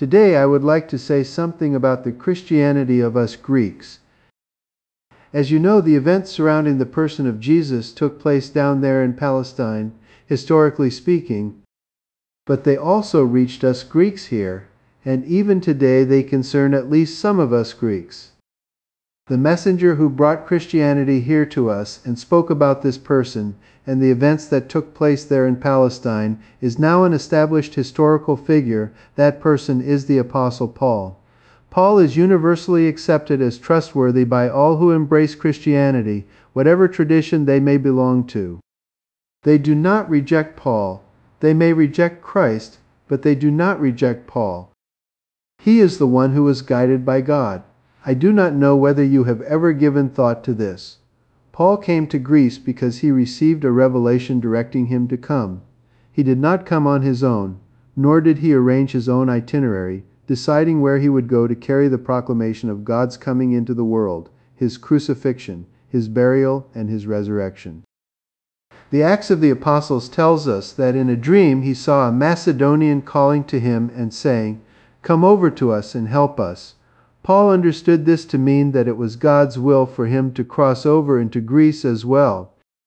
Today I would like to say something about the Christianity of us Greeks. As you know, the events surrounding the person of Jesus took place down there in Palestine, historically speaking, but they also reached us Greeks here, and even today they concern at least some of us Greeks. The messenger who brought Christianity here to us and spoke about this person and the events that took place there in Palestine is now an established historical figure. That person is the Apostle Paul. Paul is universally accepted as trustworthy by all who embrace Christianity, whatever tradition they may belong to. They do not reject Paul. They may reject Christ, but they do not reject Paul. He is the one who was guided by God. I do not know whether you have ever given thought to this. Paul came to Greece because he received a revelation directing him to come. He did not come on his own, nor did he arrange his own itinerary, deciding where he would go to carry the proclamation of God's coming into the world, his crucifixion, his burial, and his resurrection. The Acts of the Apostles tells us that in a dream he saw a Macedonian calling to him and saying, "Come over to us and help us." Paul understood this to mean that it was God's will for him to cross over into Greece as well.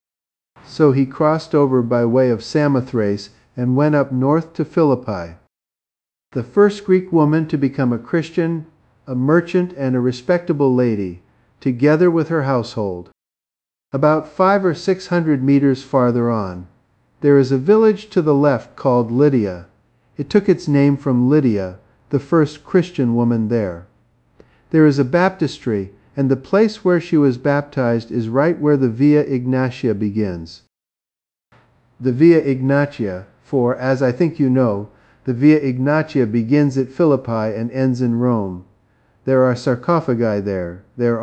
So he crossed over by way of Samothrace and went up north to Philippi. The first Greek woman to become a Christian, a merchant, and a respectable lady, together with her household. About 500 or 600 meters farther on, there is a village to the left called Lydia. It took its name from Lydia, the first Christian woman there. There is a baptistry, and the place where she was baptized is right where the Via Egnatia begins. The Via Egnatia, for, as I think you know, the Via Egnatia begins at Philippi and ends in Rome. There are sarcophagi there.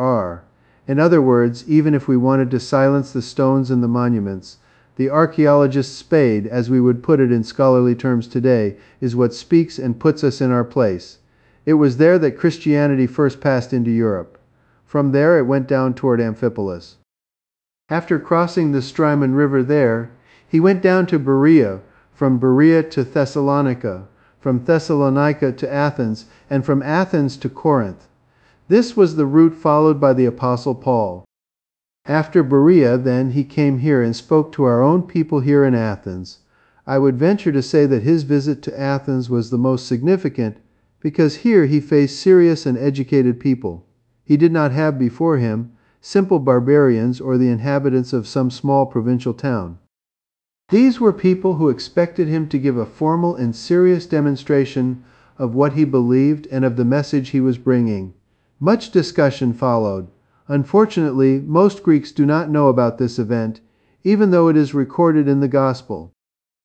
In other words, even if we wanted to silence the stones and the monuments, the archaeologist's spade, as we would put it in scholarly terms today, is what speaks and puts us in our place. It was there that Christianity first passed into Europe. From there it went down toward Amphipolis. After crossing the Strymon River there, he went down to Berea, from Berea to Thessalonica, from Thessalonica to Athens, and from Athens to Corinth. This was the route followed by the Apostle Paul. After Berea, then, he came here and spoke to our own people here in Athens. I would venture to say that his visit to Athens was the most significant, because here he faced serious and educated people. He did not have before him simple barbarians or the inhabitants of some small provincial town. These were people who expected him to give a formal and serious demonstration of what he believed and of the message he was bringing. Much discussion followed. Unfortunately, most Greeks do not know about this event, even though it is recorded in the Gospel.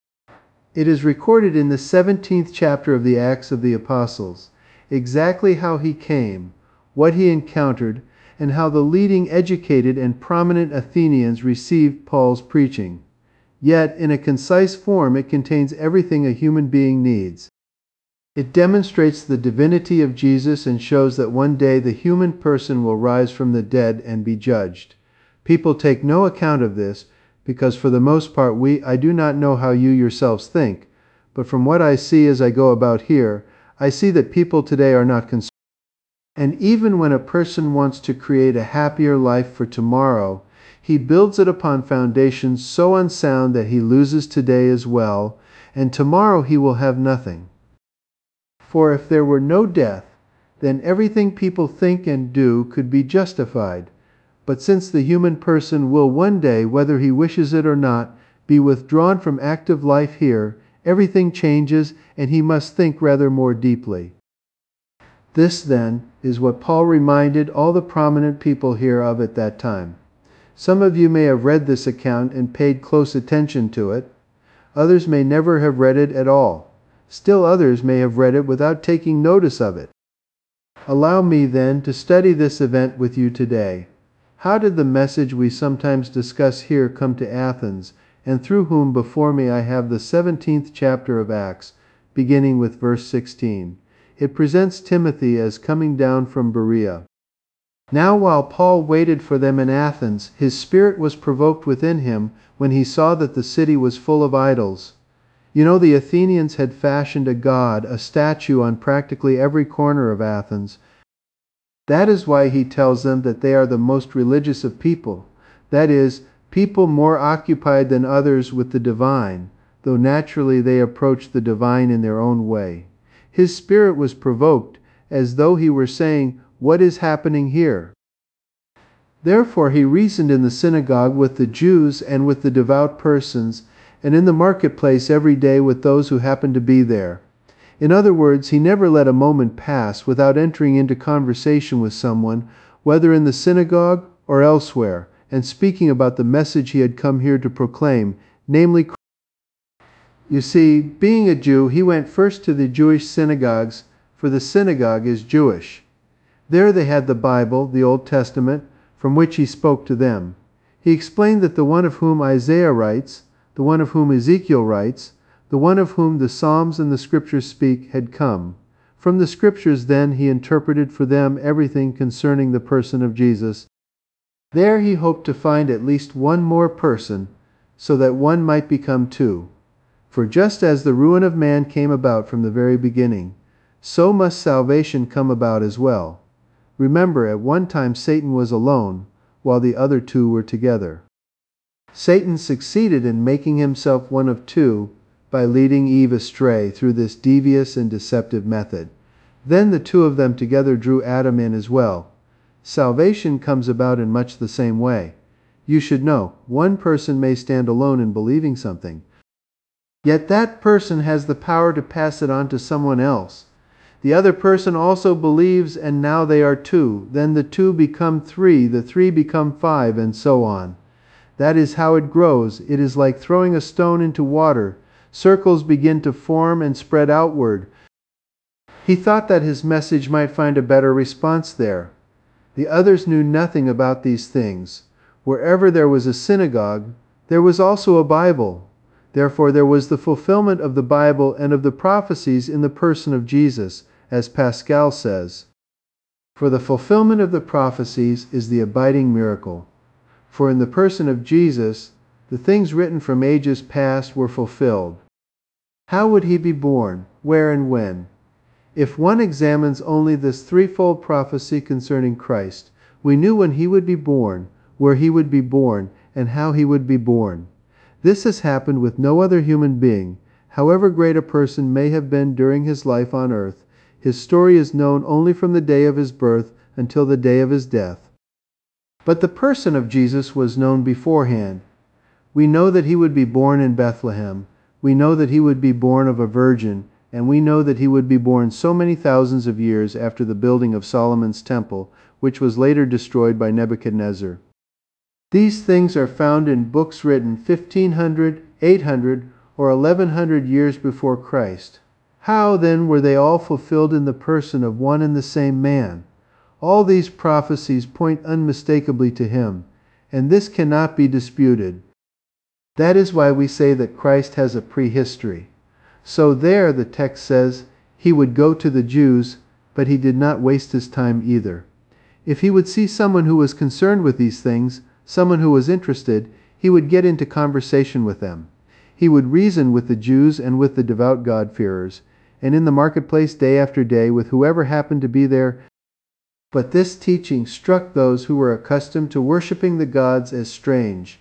It is recorded in the 17th chapter of the Acts of the Apostles, exactly how he came, what he encountered, and how the leading educated and prominent Athenians received Paul's preaching. Yet, in a concise form, it contains everything a human being needs. It demonstrates the divinity of Jesus and shows that one day the human person will rise from the dead and be judged. People take no account of this, because for the most part I do not know how you yourselves think, but from what I see as I go about here, I see that people today are not concerned. And even when a person wants to create a happier life for tomorrow, he builds it upon foundations so unsound that he loses today as well, and tomorrow he will have nothing. For if there were no death, then everything people think and do could be justified. But since the human person will one day, whether he wishes it or not, be withdrawn from active life here, everything changes, and he must think rather more deeply. This, then, is what Paul reminded all the prominent people here of at that time. Some of you may have read this account and paid close attention to it. Others may never have read it at all. Still others may have read it without taking notice of it. Allow me, then, to study this event with you today. How did the message we sometimes discuss here come to Athens, and through whom before me I have the 17th chapter of Acts, beginning with verse 16. It presents Timothy as coming down from Berea. Now while Paul waited for them in Athens, his spirit was provoked within him when he saw that the city was full of idols. You know, the Athenians had fashioned a god, a statue, on practically every corner of Athens. That is why he tells them that they are the most religious of people. That is, people more occupied than others with the divine, though naturally they approach the divine in their own way. His spirit was provoked, as though he were saying, "What is happening here?" Therefore he reasoned in the synagogue with the Jews and with the devout persons, and in the marketplace every day with those who happened to be there. In other words, he never let a moment pass without entering into conversation with someone, whether in the synagogue or elsewhere, and speaking about the message he had come here to proclaim, namely Christ. You see, being a Jew, he went first to the Jewish synagogues, for the synagogue is Jewish. There they had the Bible, the Old Testament, from which he spoke to them. He explained that the one of whom Isaiah writes, the one of whom Ezekiel writes, the one of whom the Psalms and the Scriptures speak, had come. From the Scriptures then he interpreted for them everything concerning the person of Jesus. There he hoped to find at least one more person, so that one might become two. For just as the ruin of man came about from the very beginning, so must salvation come about as well. Remember, at one time Satan was alone, while the other two were together. Satan succeeded in making himself one of two by leading Eve astray through this devious and deceptive method. Then the two of them together drew Adam in as well. Salvation comes about in much the same way. You should know, one person may stand alone in believing something, yet that person has the power to pass it on to someone else. The other person also believes, and now they are two. Then the two become three, the three become five, and so on. That is how it grows. It is like throwing a stone into water. Circles begin to form and spread outward. He thought that his message might find a better response there. The others knew nothing about these things. Wherever there was a synagogue, there was also a Bible. Therefore there was the fulfillment of the Bible and of the prophecies in the person of Jesus, as Pascal says. For the fulfillment of the prophecies is the abiding miracle. For in the person of Jesus, the things written from ages past were fulfilled. How would he be born? Where and when? If one examines only this threefold prophecy concerning Christ, we knew when he would be born, where he would be born, and how he would be born. This has happened with no other human being. However great a person may have been during his life on earth, his story is known only from the day of his birth until the day of his death. But the person of Jesus was known beforehand. We know that he would be born in Bethlehem. We know that he would be born of a virgin, and we know that he would be born so many thousands of years after the building of Solomon's temple, which was later destroyed by Nebuchadnezzar. These things are found in books written 1500, 800, or 1100 years before Christ. How, then, were they all fulfilled in the person of one and the same man? All these prophecies point unmistakably to him, and this cannot be disputed. That is why we say that Christ has a prehistory. So there, the text says, he would go to the Jews, but he did not waste his time either. If he would see someone who was concerned with these things, someone who was interested, he would get into conversation with them. He would reason with the Jews and with the devout God-fearers, and in the marketplace day after day with whoever happened to be there. But this teaching struck those who were accustomed to worshiping the gods as strange.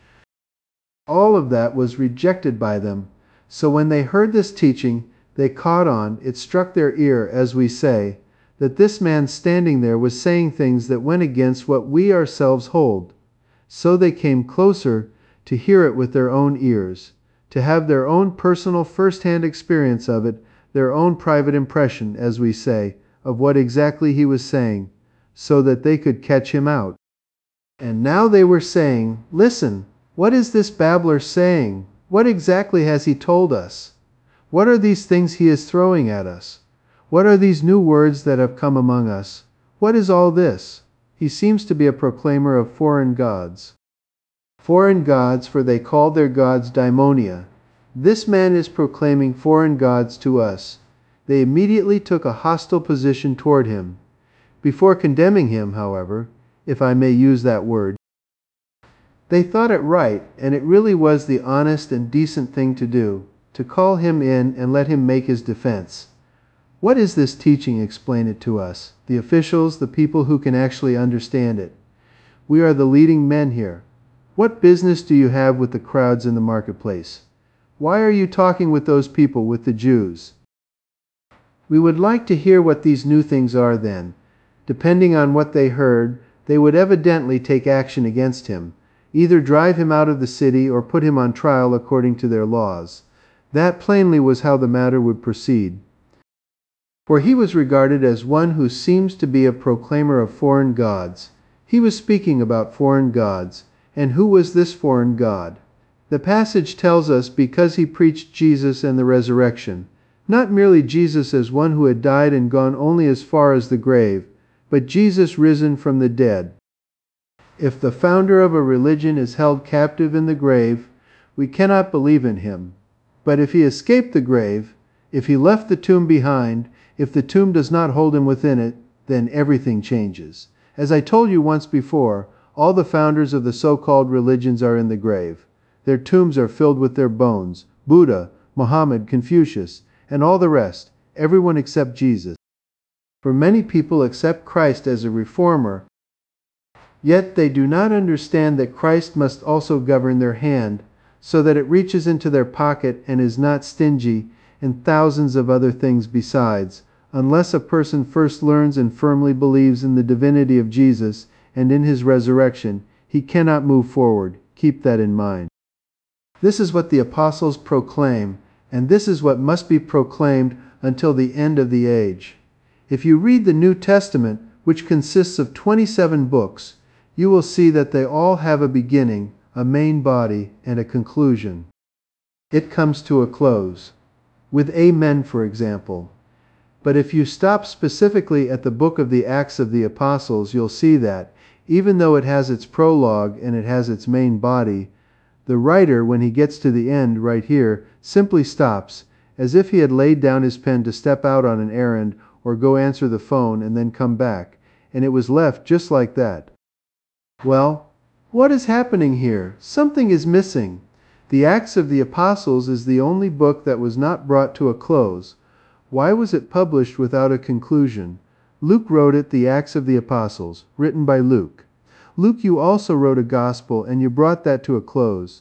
All of that was rejected by them. So when they heard this teaching, they caught on, it struck their ear, as we say, that this man standing there was saying things that went against what we ourselves hold. So they came closer to hear it with their own ears, to have their own personal first-hand experience of it, their own private impression, as we say, of what exactly he was saying, so that they could catch him out. And now they were saying, "Listen, what is this babbler saying? What exactly has he told us? What are these things he is throwing at us? What are these new words that have come among us? What is all this? He seems to be a proclaimer of foreign gods." Foreign gods, for they called their gods daimonia. This man is proclaiming foreign gods to us. They immediately took a hostile position toward him. Before condemning him, however, if I may use that word, they thought it right, and it really was the honest and decent thing to do, to call him in and let him make his defense. What is this teaching? Explain it to us. The officials, the people who can actually understand it. We are the leading men here. What business do you have with the crowds in the marketplace? Why are you talking with those people, with the Jews? We would like to hear what these new things are then. Depending on what they heard, they would evidently take action against him, either drive him out of the city or put him on trial according to their laws. That plainly was how the matter would proceed. For he was regarded as one who seems to be a proclaimer of foreign gods. He was speaking about foreign gods. And who was this foreign god? The passage tells us because he preached Jesus and the resurrection. Not merely Jesus as one who had died and gone only as far as the grave, but Jesus risen from the dead. If the founder of a religion is held captive in the grave, we cannot believe in him. But if he escaped the grave, if he left the tomb behind, if the tomb does not hold him within it, then everything changes. As I told you once before, all the founders of the so-called religions are in the grave. Their tombs are filled with their bones. Buddha, Muhammad, Confucius, and all the rest, everyone except Jesus. For many people accept Christ as a reformer, yet they do not understand that Christ must also govern their hand, so that it reaches into their pocket and is not stingy, and thousands of other things besides, unless a person first learns and firmly believes in the divinity of Jesus and in his resurrection, he cannot move forward. Keep that in mind. This is what the apostles proclaim, and this is what must be proclaimed until the end of the age. If you read the New Testament, which consists of 27 books, you will see that they all have a beginning, a main body, and a conclusion. It comes to a close, with Amen, for example. But if you stop specifically at the book of the Acts of the Apostles, you'll see that, even though it has its prologue and it has its main body, the writer, when he gets to the end right here, simply stops, as if he had laid down his pen to step out on an errand or go answer the phone and then come back, and it was left just like that. Well, what is happening here? Something is missing. The Acts of the Apostles is the only book that was not brought to a close. Why was it published without a conclusion? Luke wrote it, the Acts of the Apostles, written by Luke. Luke, you also wrote a gospel, and you brought that to a close.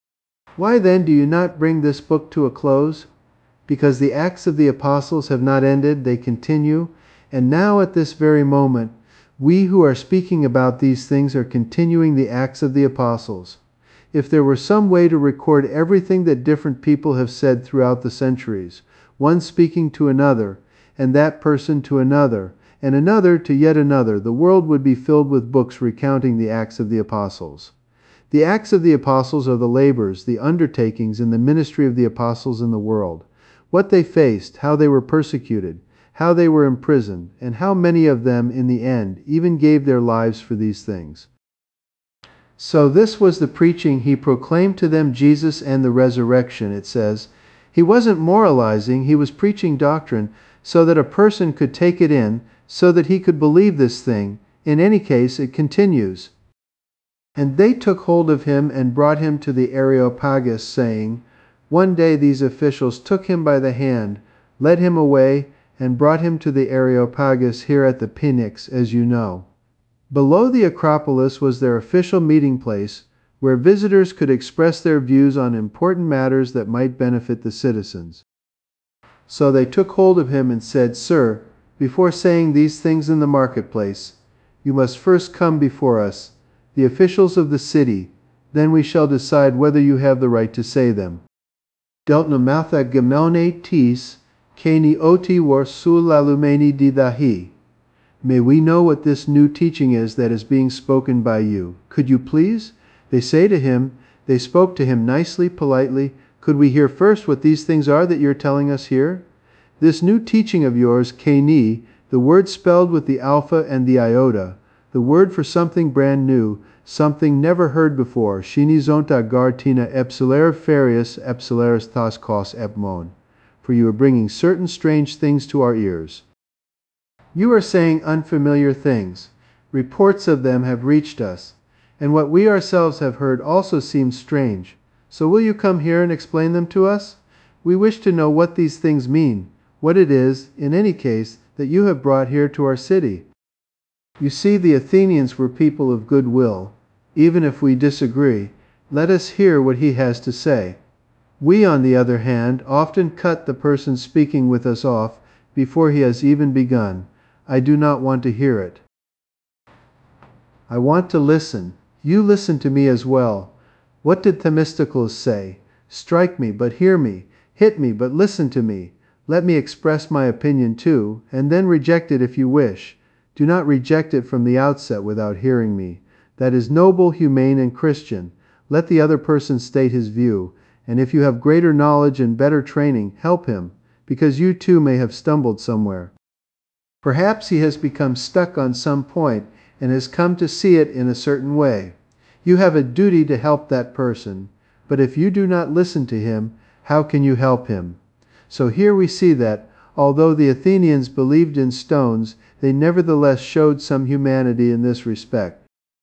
Why then do you not bring this book to a close? Because the Acts of the Apostles have not ended, they continue, and now at this very moment, we who are speaking about these things are continuing the Acts of the Apostles. If there were some way to record everything that different people have said throughout the centuries, one speaking to another, and that person to another, and another to yet another, the world would be filled with books recounting the Acts of the Apostles. The Acts of the Apostles are the labors, the undertakings, and the ministry of the apostles in the world. What they faced, how they were persecuted, how they were imprisoned, and how many of them, in the end, even gave their lives for these things. So this was the preaching. He proclaimed to them Jesus and the resurrection, it says. He wasn't moralizing, he was preaching doctrine so that a person could take it in, so that he could believe this thing. In any case, it continues. And they took hold of him and brought him to the Areopagus, saying, one day these officials took him by the hand, led him away, and brought him to the Areopagus here at the Pnyx, as you know. Below the Acropolis was their official meeting place, where visitors could express their views on important matters that might benefit the citizens. So they took hold of him and said, Sir, before saying these things in the marketplace, you must first come before us, the officials of the city, then we shall decide whether you have the right to say them. Deltnomatha gemelne tis, keni oti war sul lalumeni didahi. May we know what this new teaching is that is being spoken by you. Could you please? They spoke to him nicely, politely. Could we hear first what these things are that you're telling us here? This new teaching of yours, keni, the word spelled with the alpha and the iota, the word for something brand new, something never heard before, shinizonta gartina epsilere ferius epsileris thas kos epmon, for you are bringing certain strange things to our ears. You are saying unfamiliar things. Reports of them have reached us, and what we ourselves have heard also seems strange. So will you come here and explain them to us? We wish to know what these things mean, what it is, in any case, that you have brought here to our city. You see, the Athenians were people of good will. Even if we disagree, let us hear what he has to say. We, on the other hand, often cut the person speaking with us off before he has even begun. I do not want to hear it. I want to listen. You listen to me as well. What did Themistocles say? Strike me, but hear me. Hit me, but listen to me. Let me express my opinion too, and then reject it if you wish. Do not reject it from the outset without hearing me. That is noble, humane, and Christian. Let the other person state his view, and if you have greater knowledge and better training, help him, because you too may have stumbled somewhere. Perhaps he has become stuck on some point and has come to see it in a certain way. You have a duty to help that person, but if you do not listen to him, how can you help him? So here we see that, although the Athenians believed in stones, they nevertheless showed some humanity in this respect.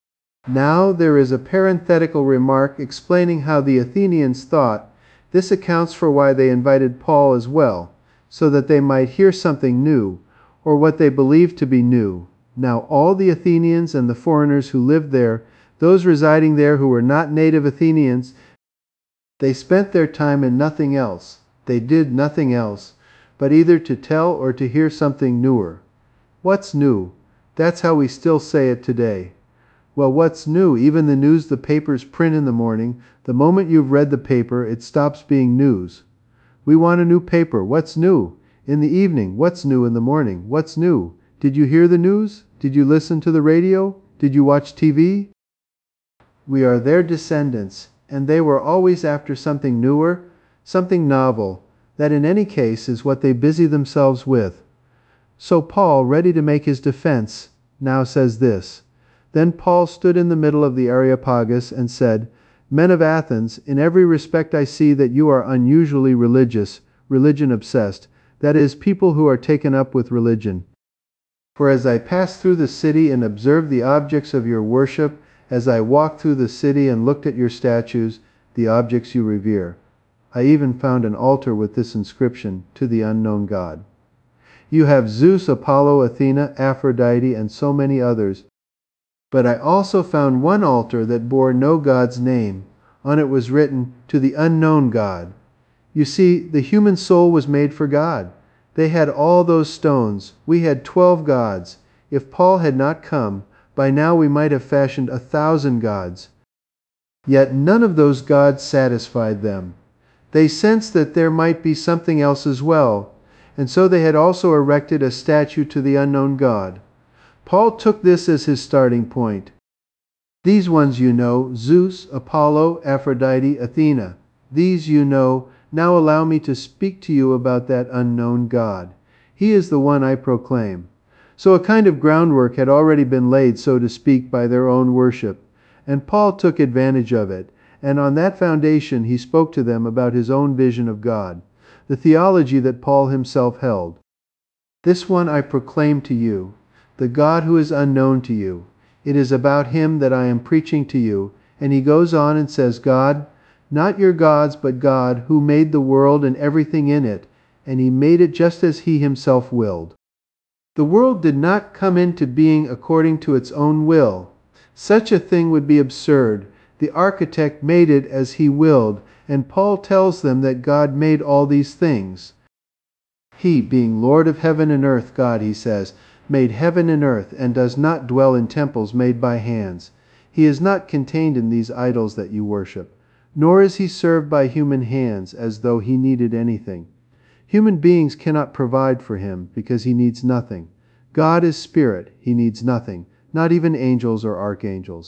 Now there is a parenthetical remark explaining how the Athenians thought. This accounts for why they invited Paul as well, so that they might hear something new, or what they believed to be new. Now all the Athenians and the foreigners who lived there, those residing there who were not native Athenians, they spent their time in nothing else. They did nothing else, but either to tell or to hear something newer. What's new? That's how we still say it today. Well, what's new? Even the news the papers print in the morning, the moment you've read the paper, it stops being news. We want a new paper. What's new? In the evening, what's new in the morning? What's new? Did you hear the news? Did you listen to the radio? Did you watch TV? We are their descendants, and they were always after something newer, something novel. That in any case is what they busy themselves with. So Paul, ready to make his defense, now says this. Then Paul stood in the middle of the Areopagus and said, Men of Athens, in every respect I see that you are unusually religious, religion-obsessed, that is, people who are taken up with religion. For as I passed through the city and observed the objects of your worship, as I walked through the city and looked at your statues, the objects you revere, I even found an altar with this inscription, To the unknown God. You have Zeus, Apollo, Athena, Aphrodite, and so many others. But I also found one altar that bore no God's name. On it was written, To the unknown God. You see, the human soul was made for God. They had all those stones. We had 12 gods. If Paul had not come, by now we might have fashioned 1,000 gods. Yet none of those gods satisfied them. They sensed that there might be something else as well, and so they had also erected a statue to the unknown God. Paul took this as his starting point. These ones you know, Zeus, Apollo, Aphrodite, Athena. These you know. Now allow me to speak to you about that unknown God. He is the one I proclaim. So a kind of groundwork had already been laid, so to speak, by their own worship, and Paul took advantage of it, and on that foundation he spoke to them about his own vision of God, the theology that Paul himself held. This one I proclaim to you, the God who is unknown to you. It is about him that I am preaching to you. And he goes on and says, God, not your gods, but God, who made the world and everything in it, and he made it just as he himself willed. The world did not come into being according to its own will. Such a thing would be absurd. The architect made it as he willed, and Paul tells them that God made all these things. He, being Lord of heaven and earth, God, he says, made heaven and earth, and does not dwell in temples made by hands. He is not contained in these idols that you worship, nor is he served by human hands as though he needed anything. Human beings cannot provide for him, because he needs nothing. God is spirit, he needs nothing, not even angels or archangels.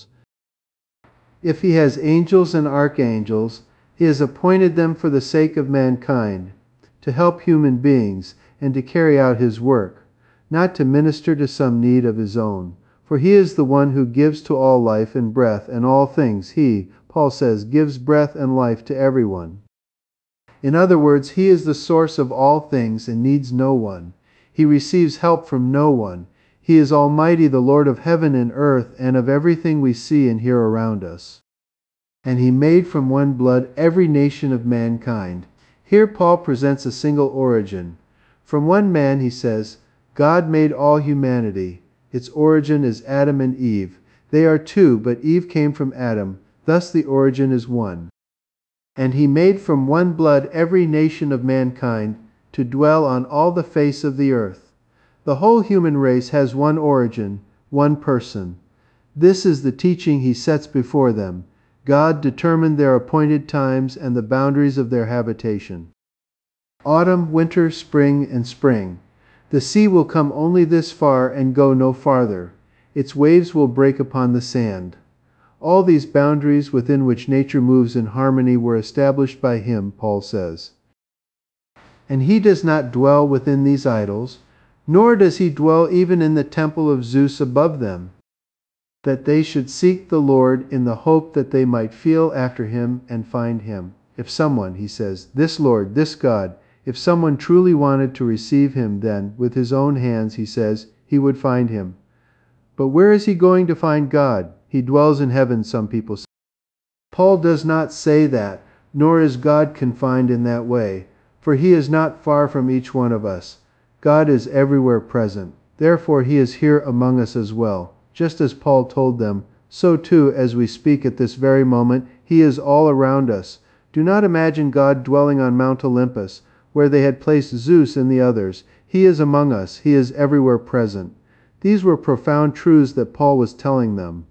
If he has angels and archangels, he has appointed them for the sake of mankind, to help human beings, and to carry out his work, not to minister to some need of his own. For he is the one who gives to all life and breath and all things. He, Paul says, gives breath and life to everyone. In other words, he is the source of all things and needs no one. He receives help from no one. He is Almighty, the Lord of heaven and earth, and of everything we see and hear around us. And he made from one blood every nation of mankind. Here Paul presents a single origin. From one man, he says, God made all humanity. Its origin is Adam and Eve. They are two, but Eve came from Adam. Thus the origin is one. And he made from one blood every nation of mankind to dwell on all the face of the earth. The whole human race has one origin, one person. This is the teaching he sets before them. God determined their appointed times and the boundaries of their habitation. Autumn, winter, spring, and spring. The sea will come only this far and go no farther. Its waves will break upon the sand. All these boundaries within which nature moves in harmony were established by him, Paul says. And he does not dwell within these idols, nor does he dwell even in the temple of Zeus above them, that they should seek the Lord in the hope that they might feel after him and find him. If someone, he says, this Lord, this God, if someone truly wanted to receive him, then, with his own hands, he says, he would find him. But where is he going to find God? He dwells in heaven, some people say. Paul does not say that, nor is God confined in that way, for he is not far from each one of us. God is everywhere present. Therefore he is here among us as well. Just as Paul told them, so too, as we speak at this very moment, he is all around us. Do not imagine God dwelling on Mount Olympus, where they had placed Zeus and the others. He is among us. He is everywhere present. These were profound truths that Paul was telling them.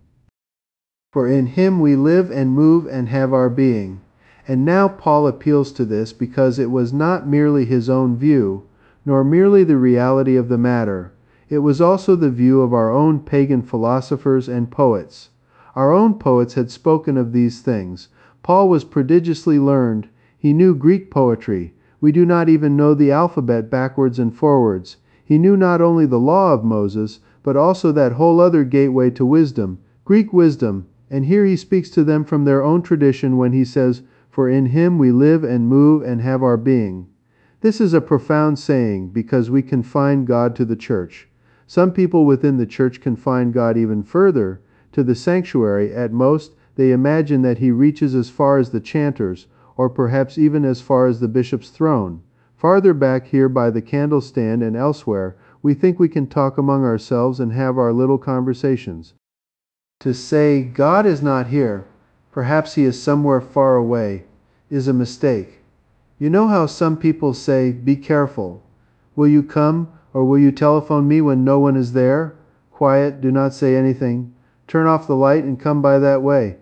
For in him we live and move and have our being. And now Paul appeals to this because it was not merely his own view, nor merely the reality of the matter. It was also the view of our own pagan philosophers and poets. Our own poets had spoken of these things. Paul was prodigiously learned. He knew Greek poetry. We do not even know the alphabet backwards and forwards. He knew not only the law of Moses, but also that whole other gateway to wisdom, Greek wisdom. And here he speaks to them from their own tradition when he says, "For in him we live and move and have our being." This is a profound saying because we confine God to the church. Some people within the church confine God even further, to the sanctuary. At most, they imagine that he reaches as far as the chanters, or perhaps even as far as the bishop's throne. Farther back here by the candlestand and elsewhere, we think we can talk among ourselves and have our little conversations. To say God is not here, perhaps he is somewhere far away, is a mistake. You know how some people say, "Be careful. Will you come, or will you telephone me when no one is there? Quiet, do not say anything. Turn off the light and come by that way."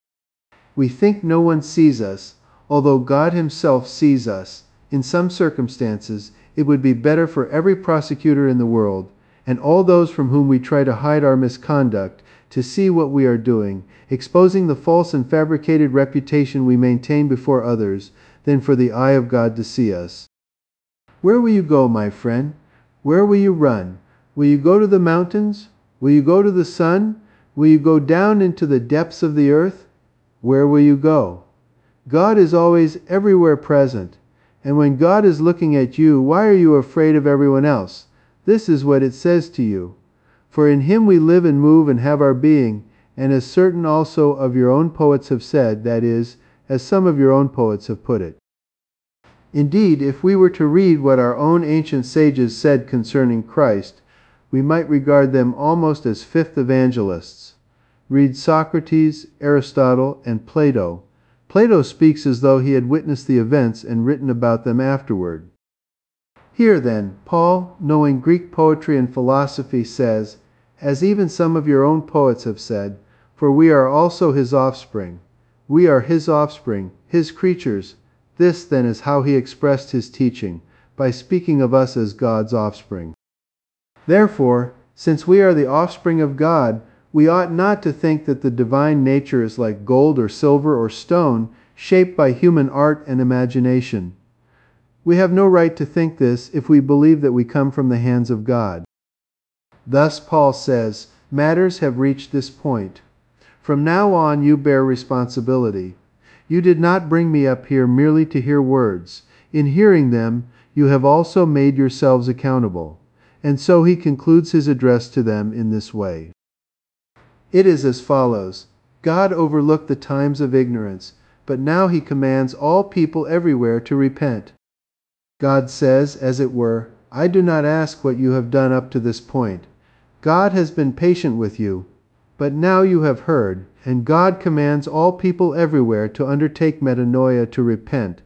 We think no one sees us, although God himself sees us. In some circumstances, it would be better for every prosecutor in the world, and all those from whom we try to hide our misconduct, to see what we are doing, exposing the false and fabricated reputation we maintain before others, than for the eye of God to see us. Where will you go, my friend? Where will you run? Will you go to the mountains? Will you go to the sun? Will you go down into the depths of the earth? Where will you go? God is always everywhere present. And when God is looking at you, why are you afraid of everyone else? This is what it says to you. For in him we live and move and have our being, and as certain also of your own poets have said, that is, as some of your own poets have put it. Indeed, if we were to read what our own ancient sages said concerning Christ, we might regard them almost as fifth evangelists. Read Socrates, Aristotle, and Plato. Plato speaks as though he had witnessed the events and written about them afterward. Here, then, Paul, knowing Greek poetry and philosophy, says, as even some of your own poets have said, "For we are also his offspring." We are his offspring, his creatures. This, then, is how he expressed his teaching, by speaking of us as God's offspring. Therefore, since we are the offspring of God, we ought not to think that the divine nature is like gold or silver or stone, shaped by human art and imagination. We have no right to think this if we believe that we come from the hands of God. Thus Paul says, matters have reached this point. From now on you bear responsibility. You did not bring me up here merely to hear words. In hearing them, you have also made yourselves accountable. And so he concludes his address to them in this way. It is as follows. God overlooked the times of ignorance. but now he commands all people everywhere to repent. God says, as it were, I do not ask what you have done up to this point. God has been patient with you, but now you have heard, and God commands all people everywhere to undertake metanoia, to repent.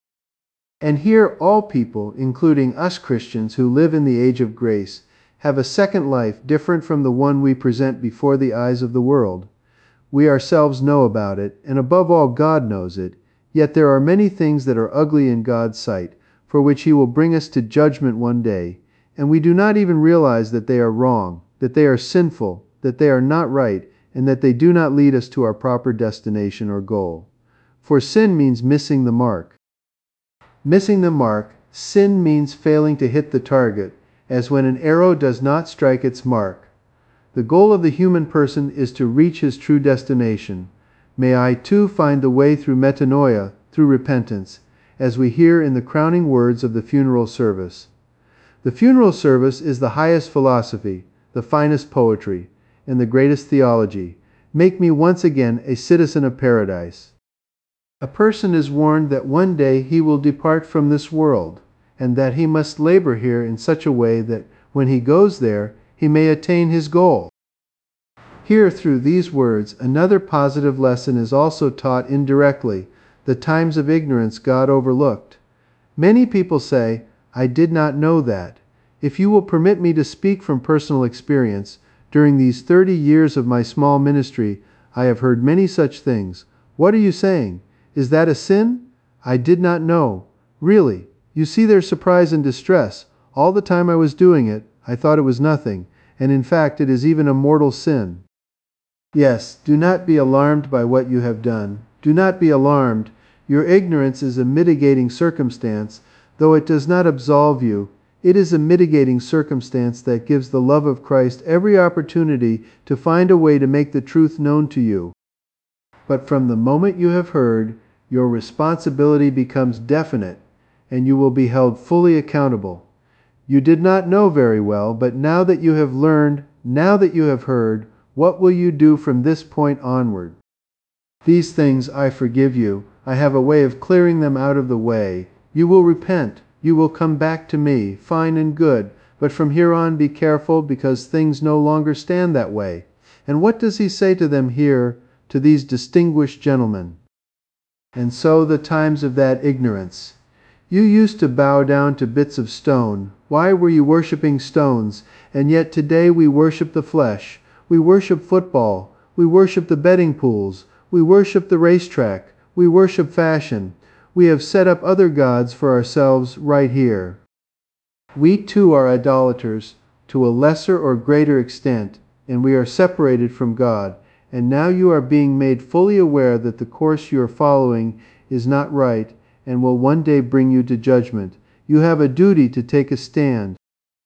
And here all people, including us Christians who live in the age of grace, have a second life different from the one we present before the eyes of the world. We ourselves know about it, and above all God knows it, yet there are many things that are ugly in God's sight, for which He will bring us to judgment one day, and we do not even realize that they are wrong, that they are sinful, that they are not right, and that they do not lead us to our proper destination or goal. For sin means missing the mark. Missing the mark, sin means failing to hit the target, as when an arrow does not strike its mark. The goal of the human person is to reach his true destination. May I too find the way through metanoia, through repentance, as we hear in the crowning words of the funeral service. The funeral service is the highest philosophy, the finest poetry, and the greatest theology. Make me once again a citizen of paradise. A person is warned that one day he will depart from this world, and that he must labor here in such a way that when he goes there, he may attain his goal. Here, through these words, another positive lesson is also taught indirectly, the times of ignorance God overlooked. Many people say, I did not know that. If you will permit me to speak from personal experience, during these 30 years of my small ministry, I have heard many such things. What are you saying? Is that a sin? I did not know. Really? You see their surprise and distress. All the time I was doing it, I thought it was nothing, and in fact it is even a mortal sin. Yes, do not be alarmed by what you have done. Do not be alarmed. Your ignorance is a mitigating circumstance, though it does not absolve you. It is a mitigating circumstance that gives the love of Christ every opportunity to find a way to make the truth known to you. But from the moment you have heard, your responsibility becomes definite, and you will be held fully accountable. You did not know very well, but now that you have learned, now that you have heard, what will you do from this point onward? These things I forgive you. I have a way of clearing them out of the way. You will repent. You will come back to me, fine and good. But from here on be careful, because things no longer stand that way. And what does he say to them here, to these distinguished gentlemen? And so the times of that ignorance. You used to bow down to bits of stone. Why were you worshiping stones? And yet today we worship the flesh. We worship football. We worship the betting pools. We worship the racetrack. We worship fashion. We have set up other gods for ourselves right here. We too are idolaters, to a lesser or greater extent, and we are separated from God. And now you are being made fully aware that the course you are following is not right and will one day bring you to judgment. You have a duty to take a stand.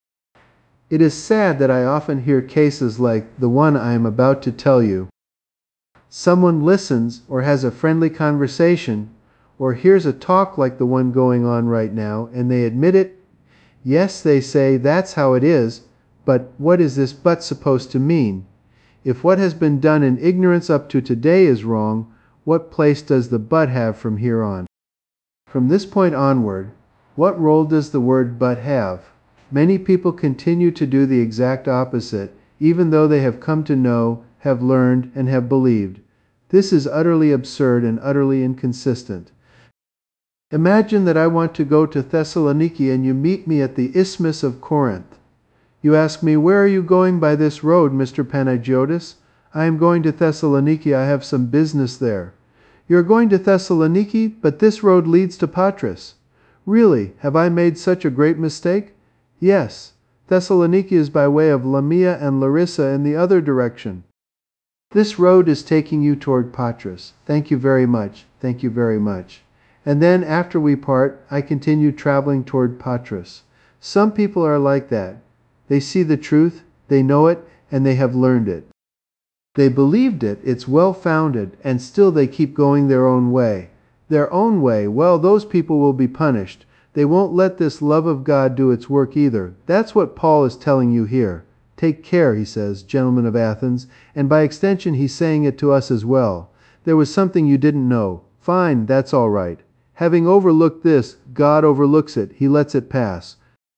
It is sad that I often hear cases like the one I am about to tell you. Someone listens or has a friendly conversation or hears a talk like the one going on right now, and they admit it. Yes, they say, that's how it is, but what is this but supposed to mean? If what has been done in ignorance up to today is wrong, what place does the but have from here on? From this point onward, what role does the word but have? Many people continue to do the exact opposite, even though they have come to know, have learned, and have believed. This is utterly absurd and utterly inconsistent. Imagine that I want to go to Thessaloniki and you meet me at the Isthmus of Corinth. You ask me, where are you going by this road, Mr. Panagiotis? I am going to Thessaloniki. I have some business there. You are going to Thessaloniki, but this road leads to Patras. Really, have I made such a great mistake? Yes, Thessaloniki is by way of Lamia and Larissa in the other direction. This road is taking you toward Patras. Thank you very much. Thank you very much. And then after we part, I continue traveling toward Patras. Some people are like that. They see the truth, they know it, and they have learned it. They believed it, it's well-founded, and still they keep going their own way. Their own way, well, those people will be punished. They won't let this love of God do its work either. That's what Paul is telling you here. Take care, he says, gentlemen of Athens, and by extension he's saying it to us as well. There was something you didn't know. fine, that's all right. Having overlooked this, God overlooks it. He lets it pass.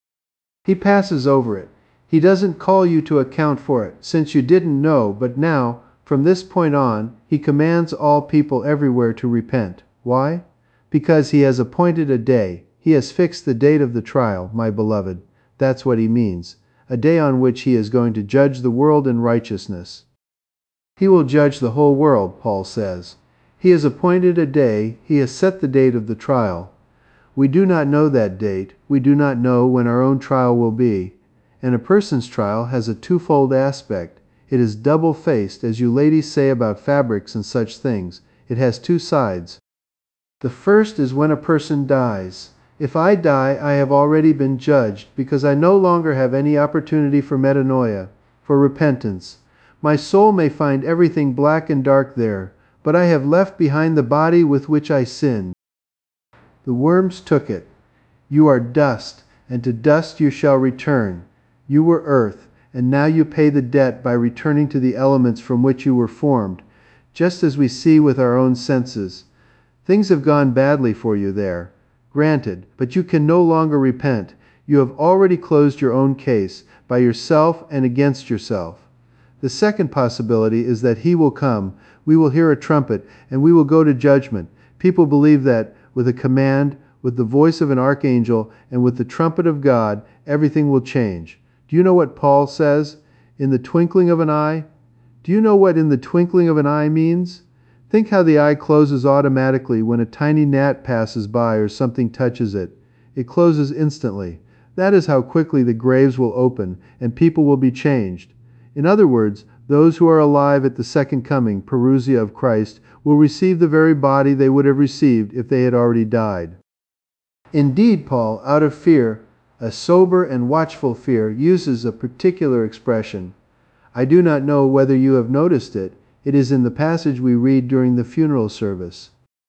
He passes over it. He doesn't call you to account for it, since you didn't know, but now, from this point on, He commands all people everywhere to repent. Why? Because He has appointed a day. He has fixed the date of the trial, my beloved. That's what He means. A day on which He is going to judge the world in righteousness. He will judge the whole world, Paul says. He has appointed a day. He has set the date of the trial. We do not know that date. We do not know when our own trial will be. And a person's trial has a twofold aspect. It is double-faced, as you ladies say about fabrics and such things. It has two sides. The first is when a person dies. If I die, I have already been judged, because I no longer have any opportunity for metanoia, for repentance. My soul may find everything black and dark there, but I have left behind the body with which I sinned. The worms took it. You are dust, and to dust you shall return. You were earth, and now you pay the debt by returning to the elements from which you were formed, just as we see with our own senses. Things have gone badly for you there. Granted, but you can no longer repent. You have already closed your own case, by yourself and against yourself. The second possibility is that He will come, we will hear a trumpet, and we will go to judgment. People believe that, with a command, with the voice of an archangel, and with the trumpet of God, everything will change. Do you know what Paul says? In the twinkling of an eye? Do you know what in the twinkling of an eye means? Think how the eye closes automatically when a tiny gnat passes by or something touches it. It closes instantly. That is how quickly the graves will open, and people will be changed. In other words, those who are alive at the second coming, parousia of Christ, will receive the very body they would have received if they had already died. Indeed, Paul, out of fear, a sober and watchful fear, uses a particular expression. I do not know whether you have noticed it. It is in the passage we read during the funeral service.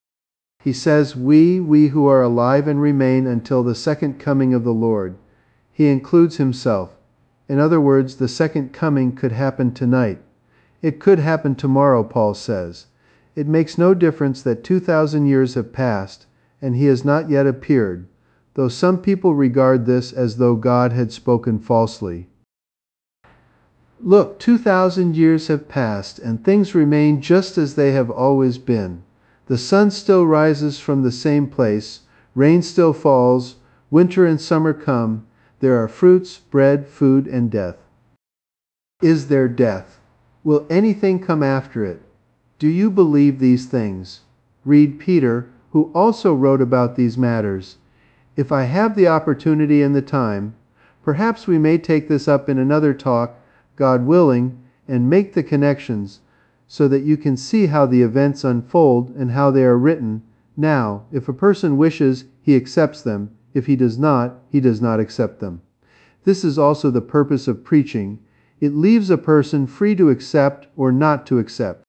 He says, we who are alive and remain until the second coming of the Lord. He includes himself. In other words, the second coming could happen tonight. It could happen tomorrow, Paul says. It makes no difference that 2,000 years have passed, and He has not yet appeared, though some people regard this as though God had spoken falsely. Look, 2,000 years have passed, and things remain just as they have always been. The sun still rises from the same place, rain still falls, winter and summer come, there are fruits, bread, food, and death. Is there death? Will anything come after it? Do you believe these things? Read Peter, who also wrote about these matters. If I have the opportunity and the time, perhaps we may take this up in another talk, God willing, and make the connections, so that you can see how the events unfold and how they are written. Now, if a person wishes, he accepts them. If he does not, he does not accept them. This is also the purpose of preaching. It leaves a person free to accept or not to accept.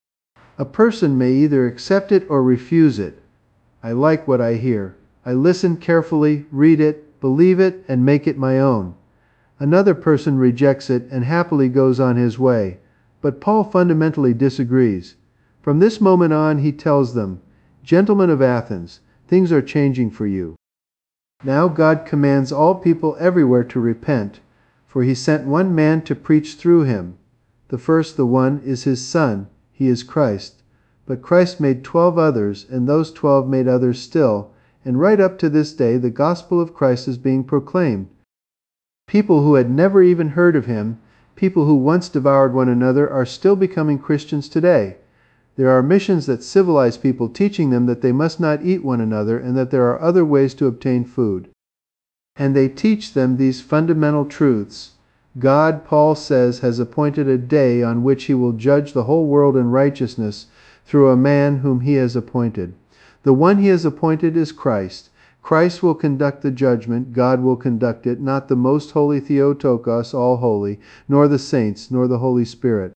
A person may either accept it or refuse it. I like what I hear. I listen carefully, read it, believe it, and make it my own. Another person rejects it and happily goes on his way. But Paul fundamentally disagrees. From this moment on, he tells them, Gentlemen of Athens, things are changing for you. Now God commands all people everywhere to repent, for He sent one man to preach through him. The first, the one, is His Son. He is Christ. But Christ made 12 others, and those 12 made others still, and right up to this day the gospel of Christ is being proclaimed. People who had never even heard of Him, people who once devoured one another, are still becoming Christians today. There are missions that civilize people, teaching them that they must not eat one another and that there are other ways to obtain food. And they teach them these fundamental truths. God, Paul says, has appointed a day on which He will judge the whole world in righteousness through a man whom He has appointed. The one He has appointed is Christ. Christ will conduct the judgment, God will conduct it, not the most holy Theotokos, all holy, nor the saints, nor the Holy Spirit.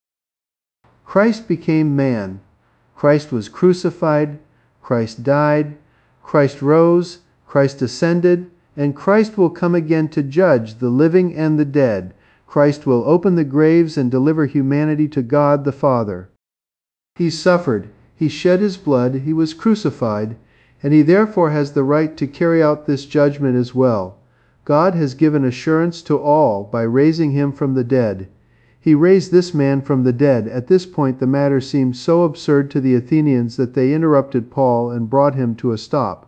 Christ became man. Christ was crucified, Christ died, Christ rose, Christ ascended, and Christ will come again to judge the living and the dead. Christ will open the graves and deliver humanity to God the Father. He suffered. He shed his blood, he was crucified, and he therefore has the right to carry out this judgment as well. God has given assurance to all by raising him from the dead. He raised this man from the dead. At this point the matter seemed so absurd to the Athenians that they interrupted Paul and brought him to a stop.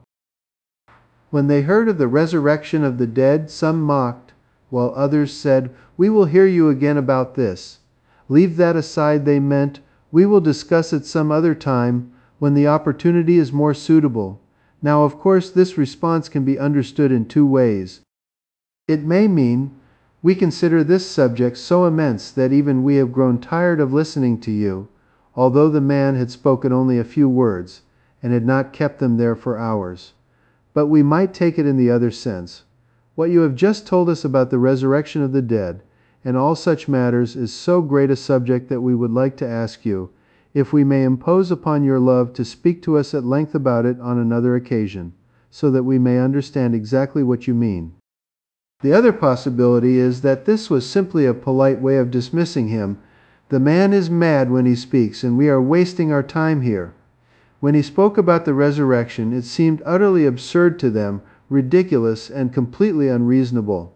When they heard of the resurrection of the dead, some mocked, while others said, "We will hear you again about this." "Leave that aside," they meant. "We will discuss it some other time, when the opportunity is more suitable." Now, of course, this response can be understood in two ways. It may mean, "We consider this subject so immense that even we have grown tired of listening to you," although the man had spoken only a few words, and had not kept them there for hours. But we might take it in the other sense. What you have just told us about the resurrection of the dead, and all such matters, is so great a subject that we would like to ask you, if we may impose upon your love to speak to us at length about it on another occasion, so that we may understand exactly what you mean. The other possibility is that this was simply a polite way of dismissing him. The man is mad when he speaks, and we are wasting our time here. When he spoke about the resurrection, it seemed utterly absurd to them, ridiculous, and completely unreasonable.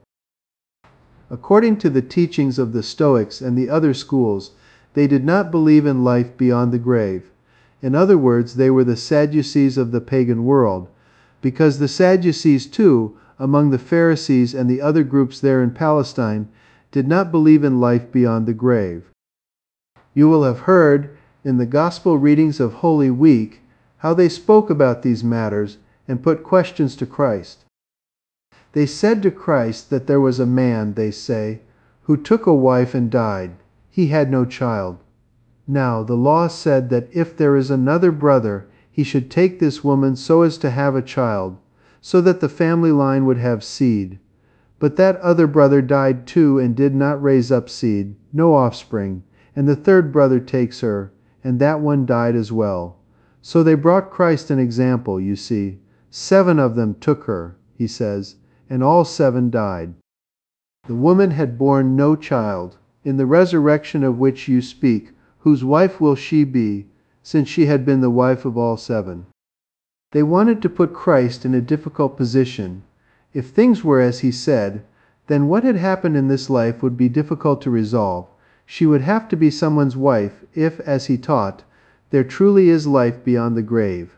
According to the teachings of the Stoics and the other schools, they did not believe in life beyond the grave. In other words, they were the Sadducees of the pagan world, because the Sadducees too, among the Pharisees and the other groups there in Palestine, did not believe in life beyond the grave. You will have heard, in the Gospel readings of Holy Week, how they spoke about these matters and put questions to Christ. They said to Christ that there was a man, they say, who took a wife and died. He had no child. Now, the law said that if there is another brother, he should take this woman so as to have a child, so that the family line would have seed. But that other brother died too and did not raise up seed, no offspring, and the third brother takes her, and that one died as well. So they brought Christ an example, you see. 7 of them took her, he says, and all 7 died. The woman had borne no child. In the resurrection of which you speak, whose wife will she be, since she had been the wife of all 7? They wanted to put Christ in a difficult position. If things were as he said, then what had happened in this life would be difficult to resolve. She would have to be someone's wife if, as he taught, there truly is life beyond the grave.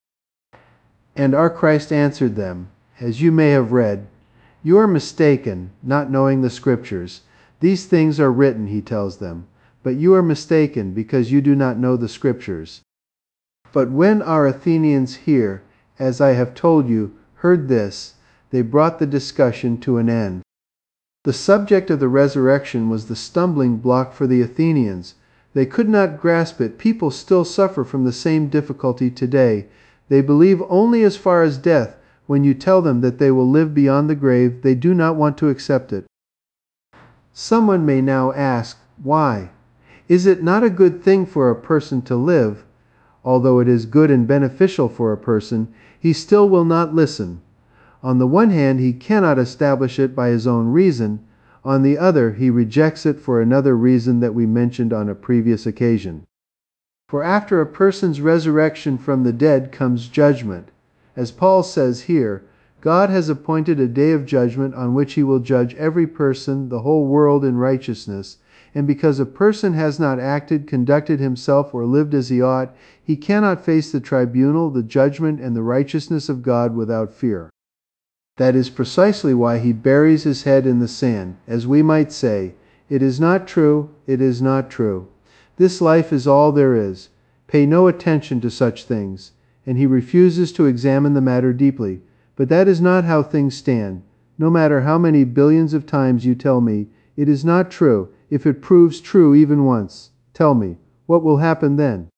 And our Christ answered them, as you may have read, "You are mistaken, not knowing the Scriptures. These things are written," he tells them, "but you are mistaken because you do not know the Scriptures." But when our Athenians here, as I have told you, heard this, they brought the discussion to an end. The subject of the resurrection was the stumbling block for the Athenians. They could not grasp it. People still suffer from the same difficulty today. They believe only as far as death. When you tell them that they will live beyond the grave, they do not want to accept it. Someone may now ask, why? Is it not a good thing for a person to live? Although it is good and beneficial for a person, he still will not listen. On the one hand, he cannot establish it by his own reason. On the other, he rejects it for another reason that we mentioned on a previous occasion. For after a person's resurrection from the dead comes judgment. As Paul says here, God has appointed a day of judgment on which he will judge every person, the whole world, in righteousness. And because a person has not acted, conducted himself, or lived as he ought, he cannot face the tribunal, the judgment, and the righteousness of God without fear. That is precisely why he buries his head in the sand, as we might say, "It is not true, it is not true. This life is all there is. Pay no attention to such things." And he refuses to examine the matter deeply. But that is not how things stand. No matter how many billions of times you tell me, "It is not true," if it proves true even once, tell me, what will happen then?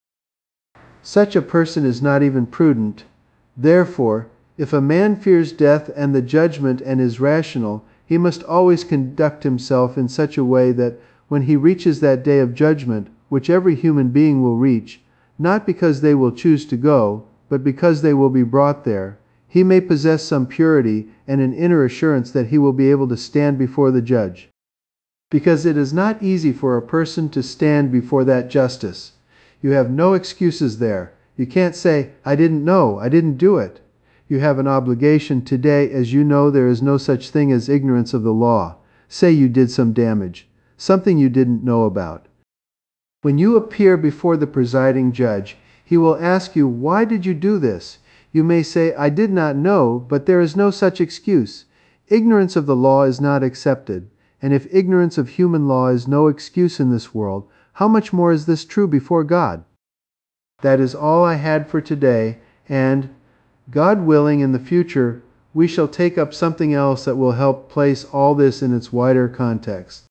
Such a person is not even prudent. Therefore, if a man fears death and the judgment and is rational, he must always conduct himself in such a way that when he reaches that day of judgment, which every human being will reach, not because they will choose to go, but because they will be brought there, he may possess some purity and an inner assurance that he will be able to stand before the judge. Because it is not easy for a person to stand before that justice. You have no excuses there. You can't say, I didn't know, I didn't do it. You have an obligation today, as you know there is no such thing as ignorance of the law. Say you did some damage, something you didn't know about. When you appear before the presiding judge, he will ask you, why did you do this? You may say, I did not know, but there is no such excuse. Ignorance of the law is not accepted, and if ignorance of human law is no excuse in this world, how much more is this true before God? That is all I had for today, and, God willing, in the future, we shall take up something else that will help place all this in its wider context.